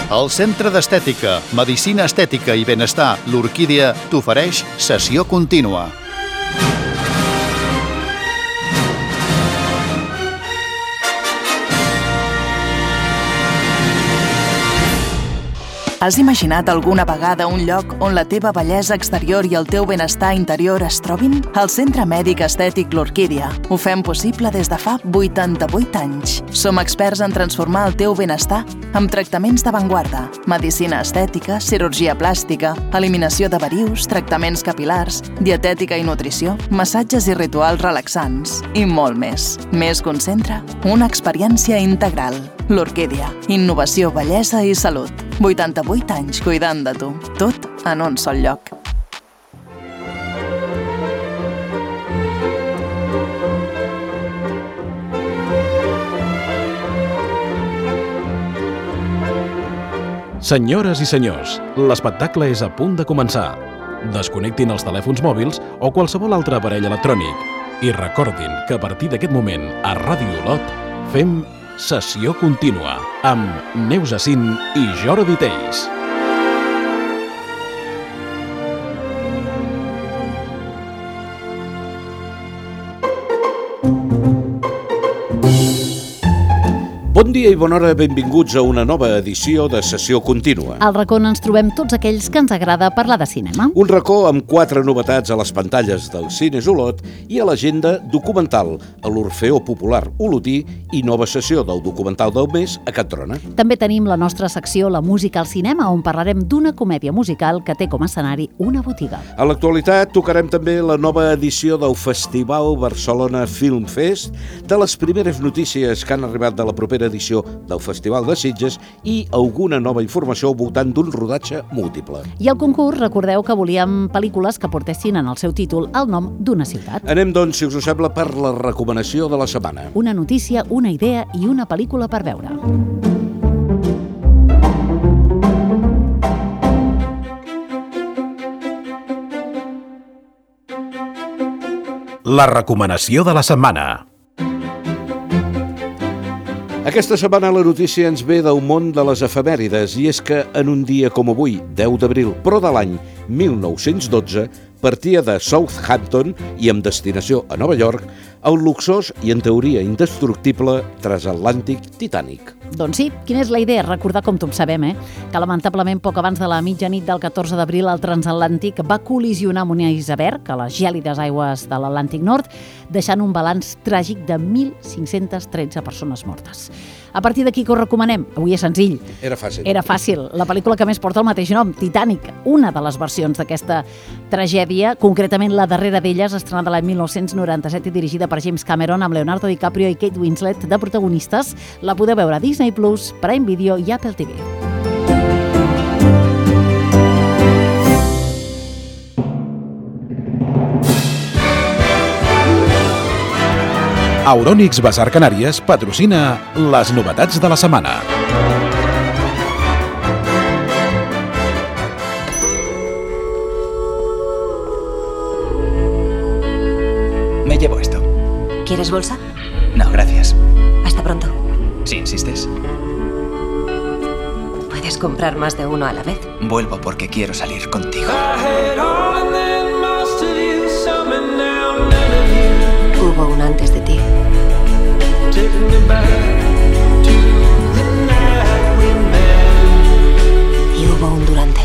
El Centre d'Estètica, Medicina Estètica i Benestar, l'Orquídia, t'ofereix Sessió Contínua. Has imaginat alguna vegada un lloc on la teva bellesa exterior i el teu benestar interior es trobin? Al Centre Mèdic Estètic L'Orquídia ho fem possible des de fa 88 anys. Som experts en transformar el teu benestar amb tractaments d'avantguarda, medicina estètica, cirurgia plàstica, eliminació de verius, tractaments capil·lars, dietètica i nutrició, massatges i rituals relaxants i molt més. Més que un centre, una experiència integral. L'Orquídia. Innovació, bellesa i salut. 88 anys cuidant de tu. Tot en un sol lloc. Senyores i senyors, l'espectacle és a punt de començar. Desconnectin els telèfons mòbils o qualsevol altre aparell electrònic i recordin que a partir d'aquest moment a Ràdio Olot fem Sessió Contínua amb Neus Acín i Jordi Teis. Bon dia i bona hora, benvinguts a una nova edició de Sessió Contínua. Al racó ens trobem tots aquells que ens agrada parlar de cinema. Un racó amb 4 novetats a les pantalles del Cines Olot i a l'agenda documental a l'Orfeó Popular Olotí i nova sessió del documental del mes a Can Trona. També tenim la nostra secció La música al cinema, on parlarem d'una comèdia musical que té com a escenari una botiga. A l'actualitat tocarem també la nova edició del Festival Barcelona Film Fest, de les primeres notícies que han arribat de la propera edició del Festival de Sitges i alguna nova informació al voltant d'un rodatge múltiple. I al concurs, recordeu que volíem pel·lícules que portessin en el seu títol el nom d'una ciutat. Anem, doncs, si us ho sembla, per la recomanació de la setmana. Una notícia, una idea i una pel·lícula per veure. La recomanació de la setmana. Aquesta setmana la notícia ens ve del món de les efemèrides i és que en un dia com avui, 10 d'abril, però de l'any 1912, partia de Southampton i amb destinació a Nova York el luxós i en teoria indestructible transatlàntic Titanic. Doncs sí, quina és la idea? Recordar, com tots sabem, que lamentablement poc abans de la mitjanit del 14 d'abril el transatlàntic va col·lisionar amb un iceberg a les gèlides aigües de l'Atlàntic Nord, deixant un balanç tràgic de 1.513 persones mortes. A partir d'aquí, què us recomanem? Avui és senzill. Era fàcil. Era fàcil. La pel·lícula que més porta el mateix nom, Titanic, una de les versions d'aquesta tragèdia, concretament la darrera d'elles, estrenada l'any 1997 i dirigida per James Cameron amb Leonardo DiCaprio i Kate Winslet de protagonistes. La podeu veure a Disney+, Prime Video i Apple TV. Eurònix Basar Canàries patrocina les novetats de la setmana. Me llevo esto. ¿Quieres bolsa? No, gracias. Hasta pronto. Si insistes. ¿Puedes comprar más de uno a la vez? Vuelvo porque quiero salir contigo. Hubo un antes de ti. Y hubo un durante.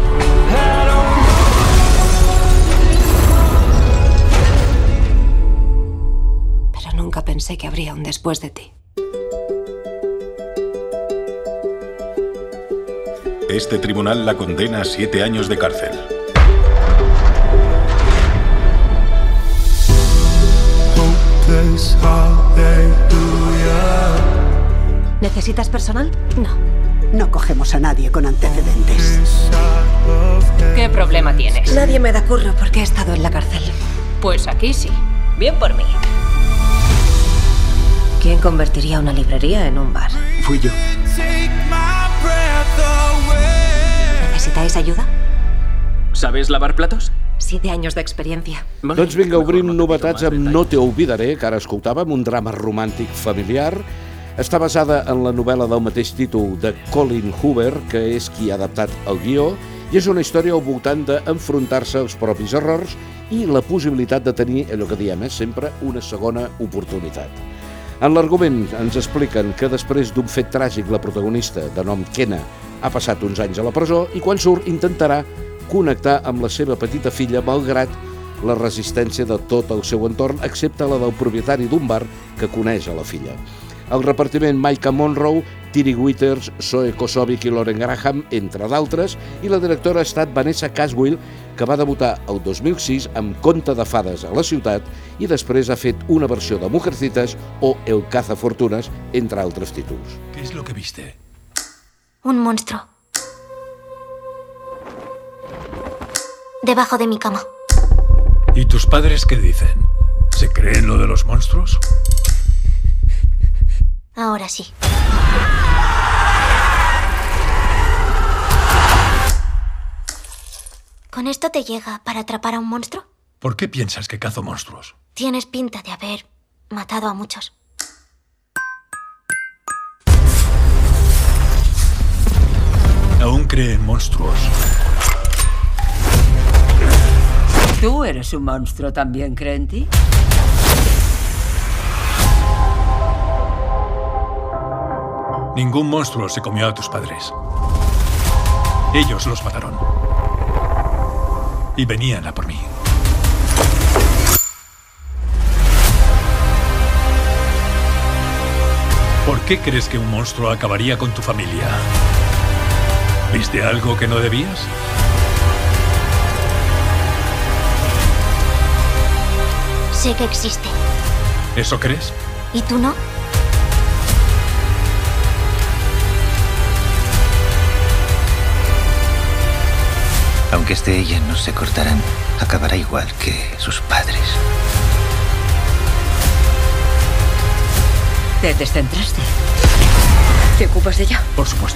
Pero nunca pensé que habría un después de ti. Este tribunal la condena a 7 años de cárcel. ¿Necesitas personal? No. No cogemos a nadie con antecedentes. ¿Qué problema tienes? Nadie me da curro porque he estado en la cárcel. Pues aquí sí. Bien por mí. ¿Quién convertiría una librería en un bar? Fui yo. ¿Necesitáis ayuda? ¿Sabes lavar platos? 7 años de experiencia. Doncs vinga, obrim novetats amb No te olvidaré, que ara escoltàvem, un drama romàntic familiar Està basada en la novel·la del mateix títol de Colin Hoover, que és qui ha adaptat el guió, i és una història al voltant d'enfrontar-se als propis errors i la possibilitat de tenir, allò que diem, sempre una segona oportunitat. En l'argument ens expliquen que després d'un fet tràgic la protagonista, de nom Kenna, ha passat uns anys a la presó i quan surt intentarà connectar amb la seva petita filla malgrat la resistència de tot el seu entorn, excepte la del propietari d'un bar que coneix a la filla. El repartiment Maika Monroe, Tiri Withers, Zoe Kosovic i Lauren Graham, entre d'altres, i la directora ha estat Vanessa Caswell, que va debutar el 2006 amb Conte de fades a la ciutat i després ha fet una versió de Mujercitas o El cazafortunas, entre altres títols. ¿Qué es lo que viste? Un monstruo. Debajo de mi cama. ¿Y tus padres qué dicen? ¿Se creen lo de los monstruos? Ahora sí. ¿Con esto te llega para atrapar a un monstruo? ¿Por qué piensas que cazo monstruos? Tienes pinta de haber matado a muchos. Aún cree en monstruos. ¿Tú eres un monstruo también, cree en ti? Ningún monstruo se comió a tus padres. Ellos los mataron. Y venían a por mí. ¿Por qué crees que un monstruo acabaría con tu familia? ¿Viste algo que no debías? Sé que existe. ¿Eso crees? ¿Y tú no? Aunque esté ella, no se cortarán. Acabará igual que sus padres. Te descentraste. ¿Te ocupas de ella? Por supuesto.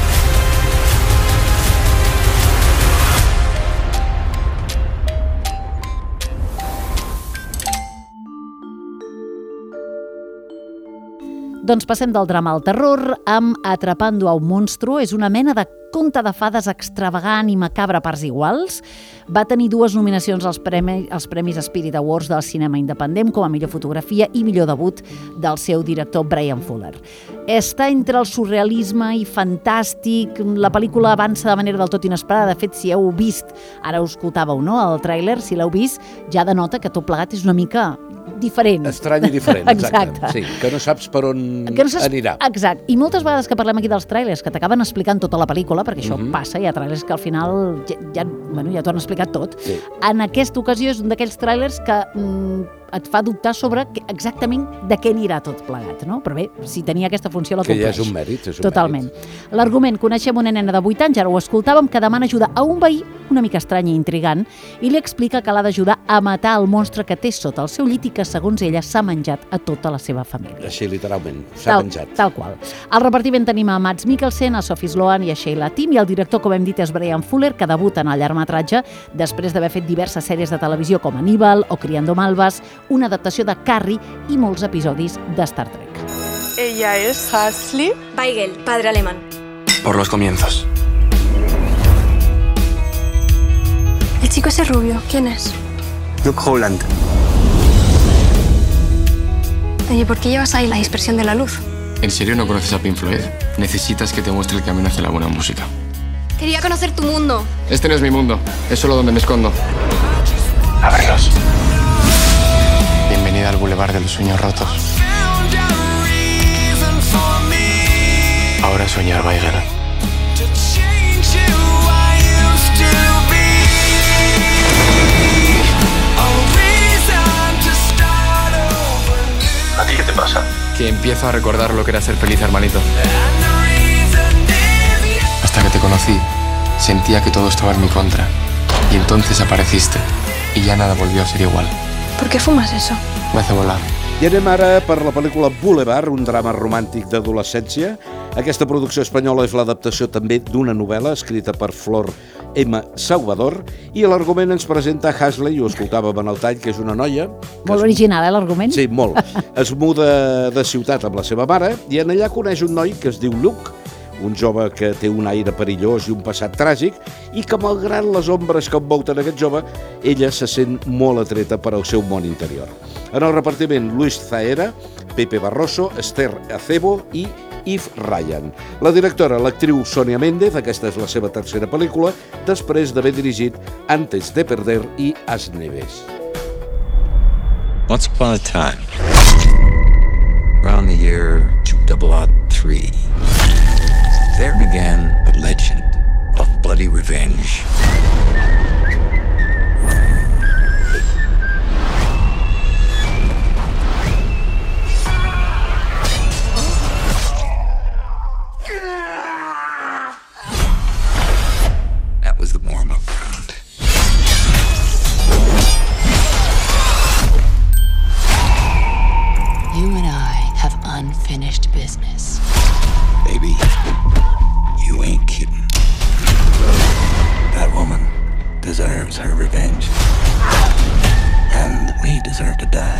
Doncs passem del drama al terror amb Atrapando a un monstruo. És una mena de conte de fades extravagant i macabre a parts iguals. Va tenir 2 nominacions als Premis Spirit Awards del cinema independent com a millor fotografia i millor debut del seu director Brian Fuller. Està entre el surrealisme i fantàstic. La pel·lícula avança de manera del tot inesperada. De fet, si heu vist, ara ho escoltàveu, no?, el tràiler, si l'heu vist, ja denota que tot plegat és una mica diferent. Estrany i diferent, exacte. Sí, que no saps per on anirà. Exacte. I moltes vegades que parlem aquí dels tràilers, que t'acaben explicant tota la pel·lícula, perquè això passa, hi ha tràilers que al final ja t'ho han explicat tot. Sí. En aquesta ocasió és un d'aquells tràilers que et fa dubtar sobre exactament de què anirà tot plegat, no? Però bé, si tenia aquesta funció la compleix. Que ja és un mèrit, Totalment. L'argument, coneixem una nena de 8 anys, ara ho escoltàvem, que demana ajuda a un veí una mica estrany i intrigant i li explica que l'ha d'ajudar a matar el monstre que té sota el seu llit i que, segons ella, s'ha menjat a tota la seva família. Així, literalment, s'ha menjat. Tal qual. Al repartiment tenim a Mads Mikkelsen, a Sophie Sloan i a Sheila Tim, i el director, com hem dit, és Brian Fuller, que debuta en el llargmetratge després d'haver fet diverses sèries de televisió com Aníbal o Criando Malvas, una adaptació de Carrie i molts episodis de Star Trek. Ella es Hasley Weigel, padre alemán. Por los comienzos. El chico ese rubio, ¿quién es? Luke Holland. Oye, ¿por qué llevas ahí la dispersión de la luz? ¿En serio no conoces a Pink Floyd? Necesitas que te muestre el camino hacia la buena música. Quería conocer tu mundo. Este no es mi mundo, es solo donde me escondo. Ábrelos. Bienvenida al Boulevard de los Sueños Rotos. Ahora soñar, Weigel. ¿A ti qué te pasa? Que empiezo a recordar lo que era ser feliz, hermanito. Hasta que te conocí, sentía que todo estaba en mi contra. Y entonces apareciste. Y ya nada volvió a ser igual. ¿Por qué fumas eso? Me hace volar. I anem ara per la pel·lícula Boulevard, un drama romàntic d'adolescència. Aquesta producció espanyola és l'adaptació també d'una novel·la escrita per Flor M. Salvador, i l'argument ens presenta Hasley, ho escoltàvem en el tall, que és una noia... Molt original, l'argument? Sí, molt. Es muda de ciutat amb la seva mare i en allà coneix un noi que es diu Luke, un jove que té un aire perillós i un passat tràgic i que, malgrat les ombres que envolten aquest jove, ella se sent molt atreta per al seu món interior. En el repartiment, Luis Zaera, Pepe Barroso, Esther Acebo i Yves Ryan. La directora, l'actriu Sonia Méndez, aquesta és la seva tercera pel·lícula, després d'haver dirigit Antes de Perder i As Neves. Once upon a time, around the year 2003, there began the legend of bloody revenge. That was the Mormon ground. You and I have unfinished business. Baby, you ain't kidding. That woman deserves her revenge. And we deserve to die.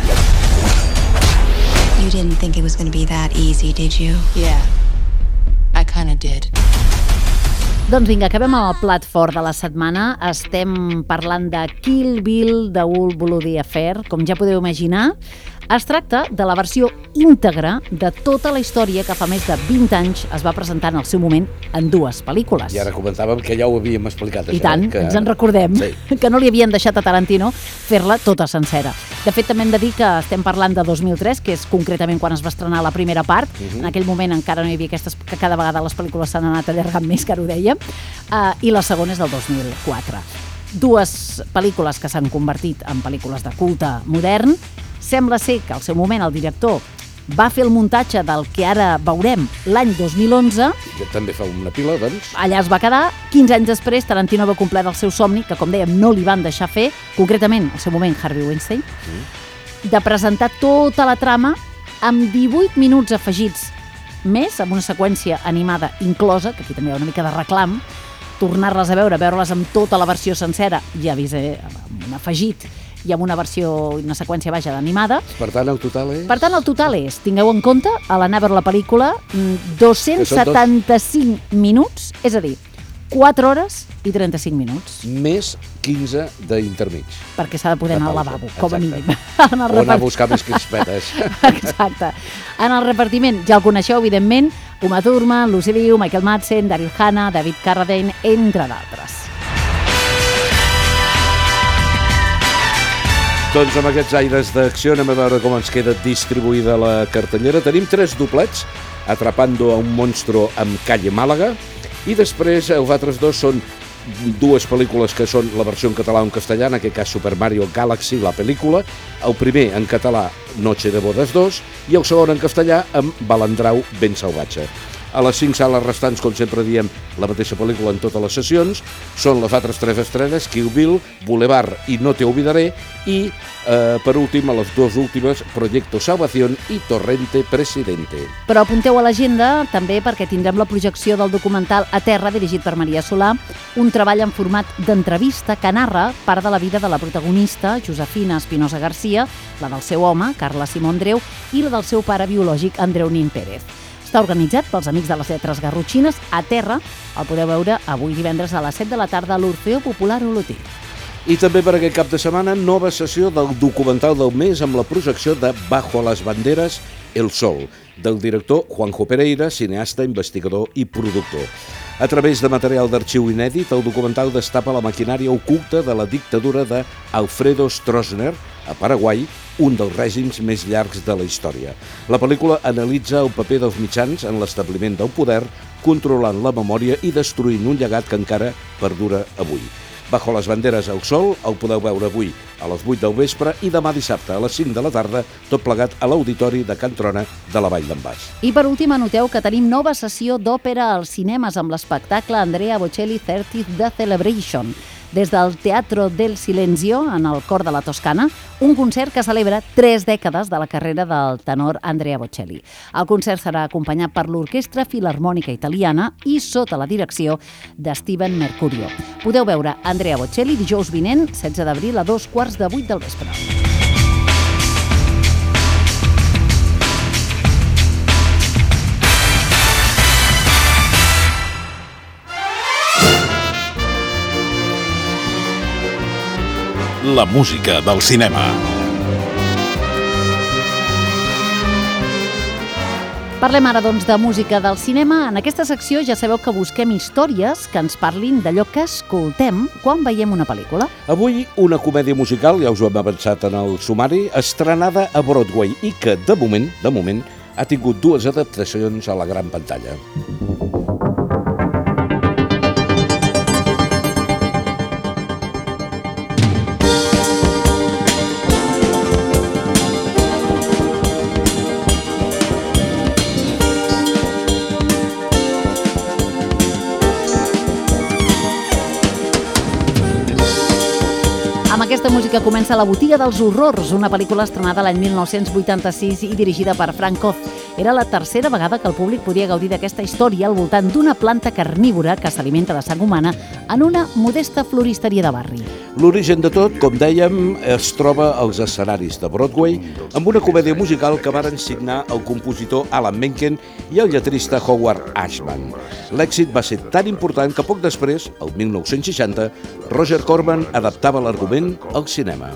You didn't think it was going to be that easy, did you? Yeah, I kind of did. Doncs vinga, acabem amb el plat fort de la setmana. Estem parlant de Kill Bill, The Old Bloody Affair. Com ja podeu imaginar, es tracta de la versió íntegra de tota la història que fa més de 20 anys es va presentar en el seu moment en 2 pel·lícules. I ara comentàvem que ja ho havíem explicat. I tant, que ens en recordem, sí. Que no li havien deixat a Tarantino fer-la tota sencera. De fet, també hem de dir que estem parlant de 2003, que és concretament quan es va estrenar la primera part. En aquell moment encara no hi havia aquestes, que cada vegada les pel·lícules s'han anat allargant més, que ara ho dèiem, i la segona és del 2004. 2 pel·lícules que s'han convertit en pel·lícules de culte modern. Sembla ser que al seu moment el director va fer el muntatge del que ara veurem l'any 2011. Que també fa una pila, doncs. Allà es va quedar. 15 anys després, Tarantino va complir el seu somni, que, com dèiem, no li van deixar fer, concretament, al seu moment, Harvey Weinstein, de presentar tota la trama amb 18 minuts afegits més, amb una seqüència animada inclosa, que aquí també hi ha una mica de reclam, tornar-les a veure-les amb tota la versió sencera, ja avisa, amb un afegit, i amb una versió, una seqüència vaja d'animada. Per tant, el total és? Per tant, el total és, tingueu en compte, a l'anar a veure la pel·lícula, 275 minuts, és a dir, 4 hores i 35 minuts. Més 15 d'intermig. Perquè s'ha de poder anar al lavabo, com a mínim. O anar a buscar més crispetes. Exacte. En el repartiment, ja el coneixeu, evidentment, Uma Thurman, Lucy Liu, Michael Madsen, Daryl Hannah, David Carradine, entre d'altres. Doncs amb aquests aires d'acció anem a veure com ens queda distribuïda la cartellera. Tenim 3 doblets, Atrapando a un monstruo amb Calle Màlaga, i després els altres 2 són 2 pel·lícules que són la versió en català o en castellà, en aquest cas Super Mario Galaxy, la pel·lícula, el primer en català Noche de Bodas 2 i el segon en castellà amb Balandrau ben salvatge. A les 5 sales restants, com sempre diem, la mateixa pel·lícula en totes les sessions. Són les altres 3 estrenes, Kill Bill, Boulevard i No te olvidaré, i, per últim, a les 2 últimes, Proyecto Salvación i Torrente Presidente. Però apunteu a l'agenda també perquè tindrem la projecció del documental A Terra, dirigit per Maria Solà, un treball en format d'entrevista que narra part de la vida de la protagonista, Josefina Espinosa Garcia, la del seu home, Carla Simón Dreu, i la del seu pare biològic, Andreu Nin Pérez. Està organitzat pels Amics de les Lletres Garrotxines. A Terra el podeu veure avui divendres a les 7 de la tarda a l'Orfeo Popular Olotí. I també per aquest cap de setmana, nova sessió del documental del mes amb la projecció de Bajo las banderas, El Sol, del director Juanjo Pereira, cineasta, investigador i productor. A través de material d'arxiu inèdit, el documental destapa la maquinària oculta de la dictadura d'Alfredo Stroessner, a Paraguai, un dels règims més llargs de la història. La pel·lícula analitza el paper dels mitjans en l'establiment del poder, controlant la memòria i destruint un llegat que encara perdura avui. Bajo las banderes al sol el podeu veure avui a les 8 del vespre i demà dissabte a les 5 de la tarda, tot plegat a l'Auditori de Can Trona de la Vall d'en Bas. I per últim, anoteu que tenim nova sessió d'òpera als cinemes amb l'espectacle Andrea Bocelli 30th The Celebration, des del Teatro del Silenzio, en el cor de la Toscana, un concert que celebra 3 dècades de la carrera del tenor Andrea Bocelli. El concert serà acompanyat per l'Orquestra Filharmònica Italiana i sota la direcció de Steven Mercurio. Podeu veure Andrea Bocelli dijous vinent, 16 d'abril, a 7:15 del vespre. La música del cinema. Parlem ara, doncs, de música del cinema. En aquesta secció ja sabeu que busquem històries que ens parlin d'allò que escoltem quan veiem una pel·lícula. Avui, una comèdia musical, ja us ho hem avançat en el sumari, estrenada a Broadway i que, de moment, ha tingut 2 adaptacions a la gran pantalla. Amb aquesta música comença La botiga dels horrors, una pel·lícula estrenada l'any 1986 i dirigida per Frank Oz. Era la tercera vegada que el públic podia gaudir d'aquesta història al voltant d'una planta carnívora que s'alimenta de sang humana en una modesta floristeria de barri. L'origen de tot, com dèiem, es troba als escenaris de Broadway amb una comèdia musical que varen signar el compositor Alan Menken i el lletrista Howard Ashman. L'èxit va ser tan important que poc després, el 1960, Roger Corman adaptava l'argument al cinema.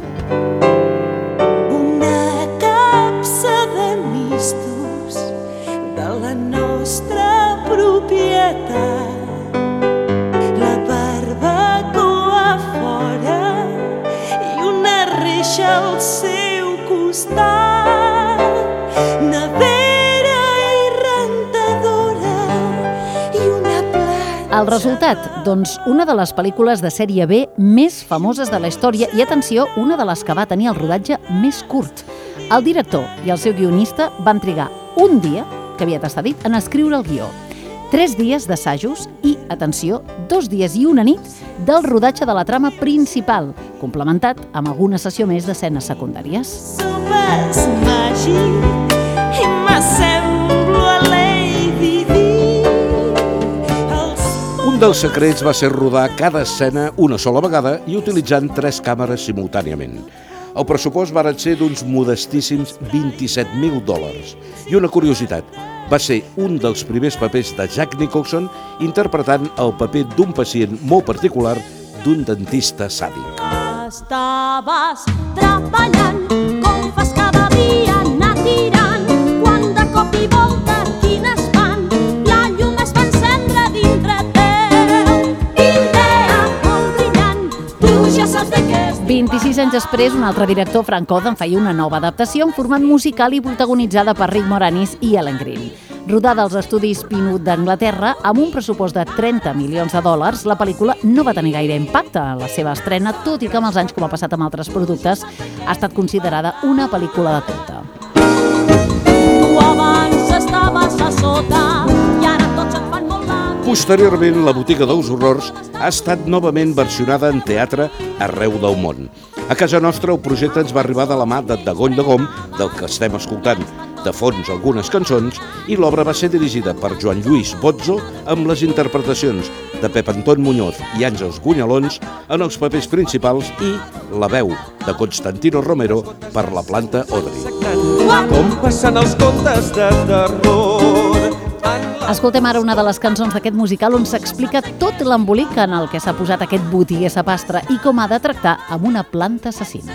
Una capsa de mistos de la nostra propietat, la barbacoa fora i una reixa al seu costat, nevera i rentadora i una planta... El resultat, doncs, una de les pel·lícules de sèrie B més famoses de la història i, atenció, una de les que va tenir el rodatge més curt. El director i el seu guionista van trigar un dia, que havia estat dit, en escriure el guió. 3 dies d'assajos i, atenció, 2 dies i una nit del rodatge de la trama principal, complementat amb alguna sessió més d'escenes secundàries. Sopes màgic i m'assemblo a Lady Di. Un dels secrets va ser rodar cada escena una sola vegada i utilitzant 3 càmeres simultàniament. El pressupost va ser d'uns modestíssims $27.000. I una curiositat, va ser un dels primers papers de Jack Nicholson interpretant el paper d'un pacient molt particular d'un dentista sàdic. Estaves treballant com fas cada dia anar tirant quan de cop i volta quin espant la llum es va encendre dintre teu idea molt brillant tu ja saps de què és 26 anys després, un altre director, Frank Oz, en feia una nova adaptació en format musical i protagonitzada per Rick Moranis i Ellen Greene. Rodada als estudis Pinewood d'Anglaterra, amb un pressupost de $30 milions, la pel·lícula no va tenir gaire impacte a la seva estrena, tot i que amb els anys, com ha passat amb altres productes, ha estat considerada una pel·lícula de culte. tu abans estaves a sota i ara tots et fan molt la... Posteriorment, La botiga dels horrors ha estat novament versionada en teatre arreu del món. A casa nostra, el projecte ens va arribar de la mà de Dagoll de Gom, del que estem escoltant de fons algunes cançons, i l'obra va ser dirigida per Joan Lluís Bozzo amb les interpretacions de Pep Anton Muñoz i Àngels Gunyalons en els papers principals i la veu de Constantino Romero per la planta Audrey. Com passen els contes de terror. Escoltem ara una de les cançons d'aquest musical on s'explica tot l'embolic en el que s'ha posat aquest botiguer sapastre i com ha de tractar amb una planta assassina.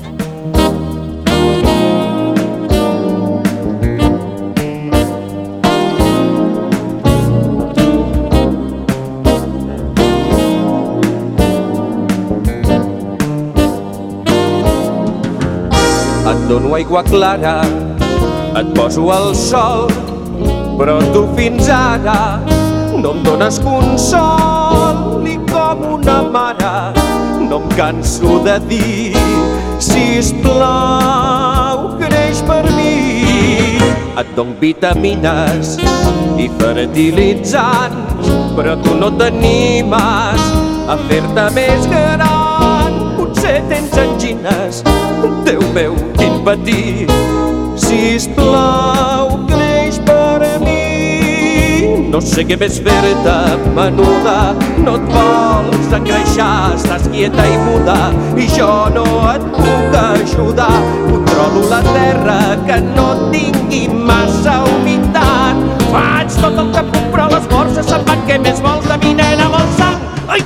Et dono aigua clara, et poso al sol, però tu fins ara no em dones consol i com una mare no em canso de dir sisplau, creix per mi. Et dono vitamines i fertilitzants, però tu no t'animes a fer-te més gran. Potser tens angines, Déu meu, quin patir. Sisplau, creix per mi. No sé què més fer-te, menuda. No et vols engreixar, estàs quieta i muda i jo no et puc ajudar. Controlo la terra, que no tingui massa humitat. Faig tot el que puc, però les borses se'n van. Què més vols de mi, nena? Vols sang? Ai!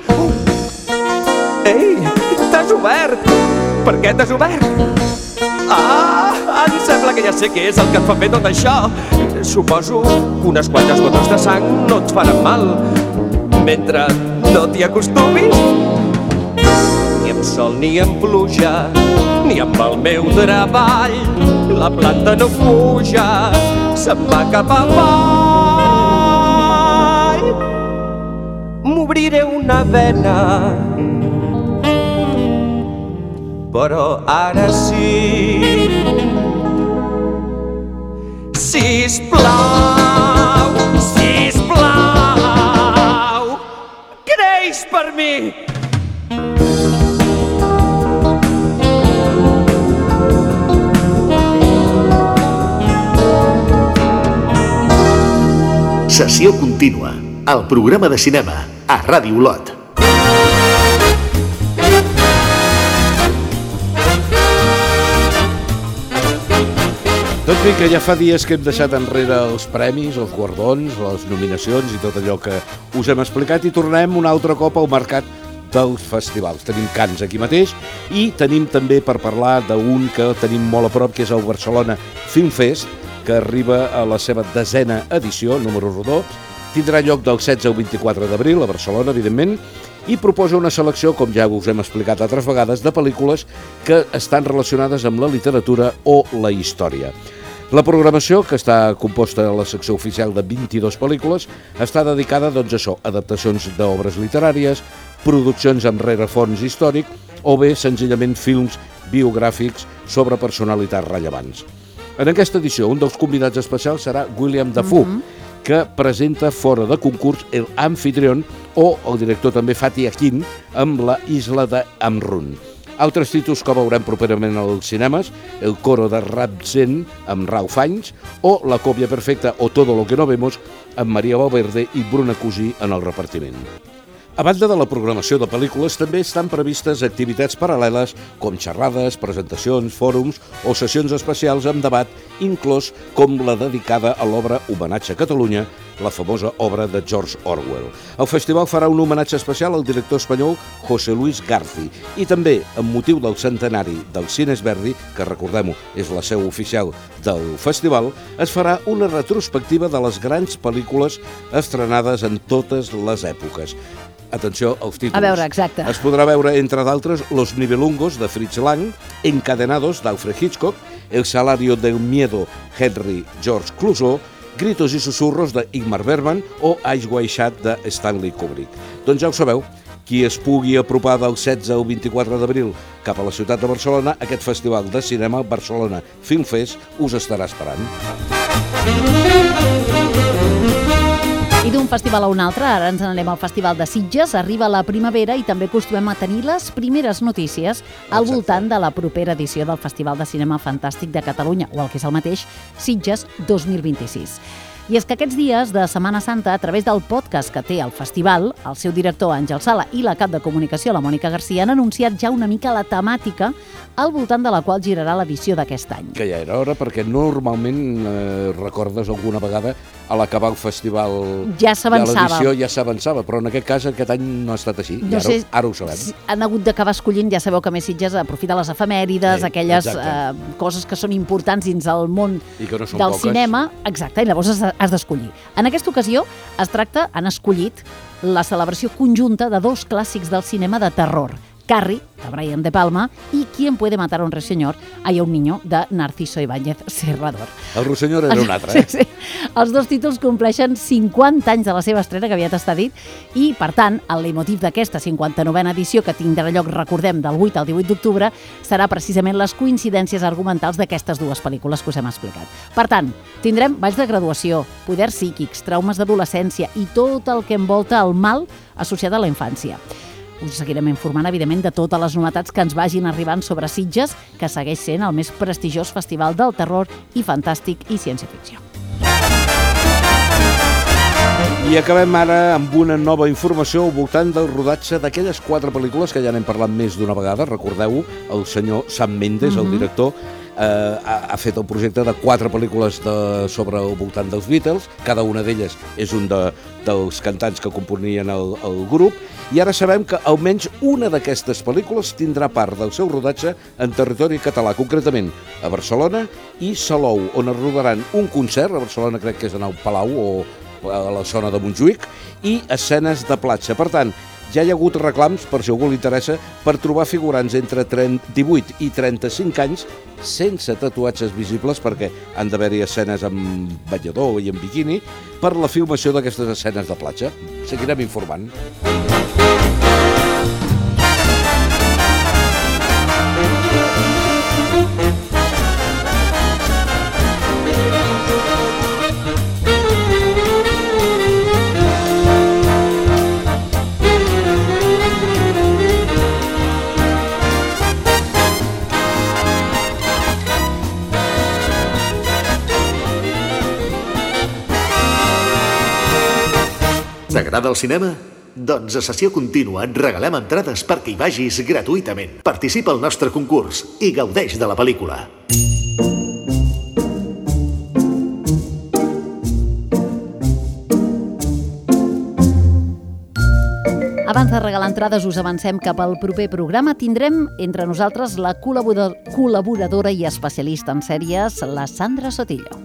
Ei, t'has obert! Per què t'has obert? Ah, em sembla que ja sé què és el que et fa fer tot això. Suposo que unes quantes gotes de sang no et faran mal. Mentre no t'hi acostumis, ni amb sol ni amb pluja, ni amb el meu treball, la planta no fuja, se'n va cap avall. M'obriré una vena, però ara sí. Sisplau, sisplau, creix per mi. Sessió contínua, el programa de cinema a Ràdio Olot. Doncs bé, que ja fa dies que hem deixat enrere els premis, els guardons, les nominacions i tot allò que us hem explicat i tornem un altre cop al mercat dels festivals. Tenim Cannes aquí mateix i tenim també per parlar d'un que tenim molt a prop, que és el Barcelona Film Fest, que arriba a la seva 10ª edició, número rodó. Tindrà lloc del 16 al 24 d'abril a Barcelona, evidentment, i proposa una selecció, com ja us hem explicat altres vegades, de pel·lícules que estan relacionades amb la literatura o la història. La programació, que està composta a la secció oficial de 22 pel·lícules, està dedicada, doncs, a això, adaptacions d'obres literàries, produccions amb rerefons històric o bé, senzillament, films biogràfics sobre personalitats rellevants. En aquesta edició, un dels convidats especials serà William Dafoe, que presenta fora de concurs El Anfitrión o el director també Fatih Akin amb La Isla de Amrun. Altres títols que veurem properament als cinemes, El coro de Rabzen amb Ralph Fiennes o La còpia perfecta o Todo lo que no vemos amb Maria Valverde i Bruna Cusí en el repartiment. A banda de la programació de pel·lícules, també estan previstes activitats paral·leles com xerrades, presentacions, fòrums o sessions especials amb debat, inclòs com la dedicada a l'obra Homenatge a Catalunya, la famosa obra de George Orwell. El festival farà un homenatge especial al director espanyol José Luis García i també, amb motiu del centenari del Cines Verdi, que recordem-ho és la seu oficial del festival, es farà una retrospectiva de les grans pel·lícules estrenades en totes les èpoques. Atenció als títols. A veure, exacte. Es podrà veure, entre d'altres, Los Nibelungos, de Fritz Lang, Encadenados, d'Alfred Hitchcock, El salario del miedo, Henry George Clouseau, Gritos y susurros, de Ingmar Bergman, o Eyes Wide Shut, de Stanley Kubrick. Doncs ja ho sabeu, qui es pugui apropar del 16 al 24 d'abril cap a la ciutat de Barcelona, aquest festival de cinema Barcelona Film Fest us estarà esperant. I d'un festival a un altre, ara ens n'anem al Festival de Sitges, arriba la primavera i també acostumem a tenir les primeres notícies al voltant de la propera edició del Festival de Cinema Fantàstic de Catalunya, o el que és el mateix, Sitges 2026. I és que aquests dies de Setmana Santa, a través del podcast que té el festival, el seu director Àngel Sala i la cap de comunicació, la Mònica Garcia, han anunciat ja una mica la temàtica al voltant de la qual girarà l'edició d'aquest any. Que ja era hora, perquè normalment recordes alguna vegada a l'acabar el festival ja s'avançava. L'edició ja s'avançava, però en aquest cas aquest any no ha estat així, no i ara ho sabem. Han hagut d'acabar escollint, ja sabeu que més Sitges aprofita les efemèrides, aquelles coses que són importants dins el món del cinema. Exacte, i llavors has d'escollir. En aquesta ocasió han escollit la celebració conjunta de dos clàssics del cinema de terror, Carrie, de Brian De Palma, i ¿Quién puede matar a un ruiseñor? Hay un niño, de Narciso Ibáñez Serrador. El ruiseñor era un altre, eh? Sí. Els dos títols compleixen 50 anys de la seva estrena, que aviat està dit, i, per tant, el leitmotiv d'aquesta 59a edició, que tindrà lloc, recordem, del 8 al 18 d'octubre, serà precisament les coincidències argumentals d'aquestes dues pel·lícules que us hem explicat. Per tant, tindrem balls de graduació, poders psíquics, traumes d'adolescència i tot el que envolta el mal associat a la infància. Us seguirem informant, evidentment, de totes les novetats que ens vagin arribant sobre Sitges, que segueix sent el més prestigiós festival del terror i fantàstic i ciència-ficció. I acabem ara amb una nova informació al voltant del rodatge d'aquelles 4 pel·lícules que ja n'hem parlat més d'una vegada. Recordeu-ho, el senyor Sam Mendes, el director, ha fet el projecte de 4 pel·lícules sobre el voltant dels Beatles. Cada una d'elles és un dels cantants que componien el grup, i ara sabem que almenys una d'aquestes pel·lícules tindrà part del seu rodatge en territori català, concretament a Barcelona i Salou, on es rodaran un concert, a Barcelona crec que és en el Palau o a la zona de Montjuïc, i escenes de platja. Per tant, ja hi ha hagut reclams, per si algú li interessa, per trobar figurants entre 18 i 35 anys sense tatuatges visibles, perquè han d'haver-hi escenes amb ballador i amb biquini, per la filmació d'aquestes escenes de platja. Seguirem informant. T'agrada el cinema? Doncs a Sessió Contínua et regalem entrades perquè hi vagis gratuïtament. Participa al nostre concurs i gaudeix de la pel·lícula. Abans de regalar entrades, us avancem cap al proper programa. Tindrem entre nosaltres la col·laboradora i especialista en sèries, la Sandra Sotillo.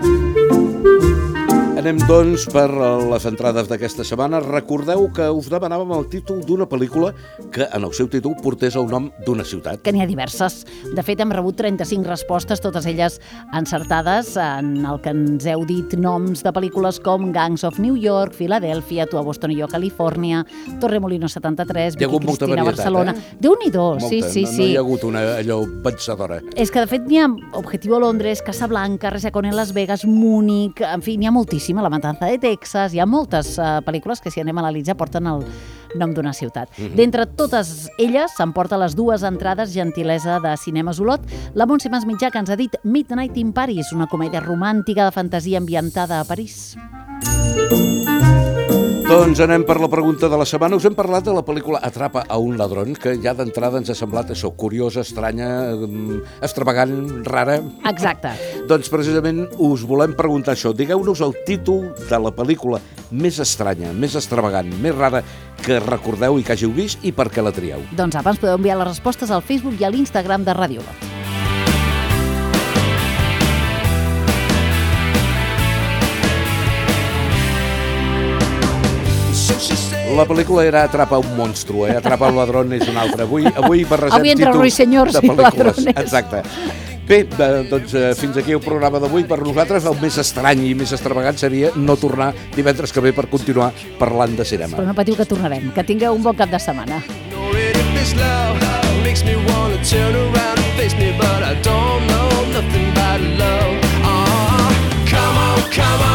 Anem, doncs, per les entrades d'aquesta setmana. Recordeu que us demanàvem el títol d'una pel·lícula que en el seu títol portés el nom d'una ciutat. Que n'hi ha diverses. De fet, hem rebut 35 respostes, totes elles encertades, en el que ens heu dit noms de pel·lícules com Gangs of New York, Filadèlfia, Tu a Boston i jo a Califòrnia, Torremolinos 73, Vicky Cristina a Barcelona. Déu-n'hi-do, sí. No hi ha hagut una allò vencedora. És que, de fet, n'hi ha Objetivo Londres, Casablanca, Resacón en Las Vegas, Múnich, en fi, n'hi ha moltíssim. La Matanza de Texas, hi ha moltes pel·lícules que, si anem a analitzar, porten el nom d'una ciutat. D'entre totes elles s'emporta les 2 entrades gentilesa de Cinemes Olot. La Montse Masmitjà, que ens ha dit Midnight in Paris, una comèdia romàntica de fantasia ambientada a París. Doncs anem per la pregunta de la setmana. Us hem parlat de la pel·lícula Atrapa a un ladrón, que ja d'entrada ens ha semblat això, curiosa, estranya, extravagant, rara. Exacte. Doncs precisament us volem preguntar això. Digueu-nos el títol de la pel·lícula més estranya, més extravagant, més rara que recordeu i que hàgiu vist i per què la trieu. Doncs abans podeu enviar les respostes al Facebook i a l'Instagram de Ràdio Olot. La pel·lícula era Atrapa un monstru, Atrapa un ladrón és un altre. Avui barregem entre títols ruisenyors de i pel·lícules. ladrones. Exacte. Bé, doncs fins aquí el programa d'avui. Per nosaltres el més estrany i més extravagant seria no tornar divendres que ve per continuar parlant de cinema. Però no patiu que tornarem. Que tingueu un bon cap de setmana. Come on,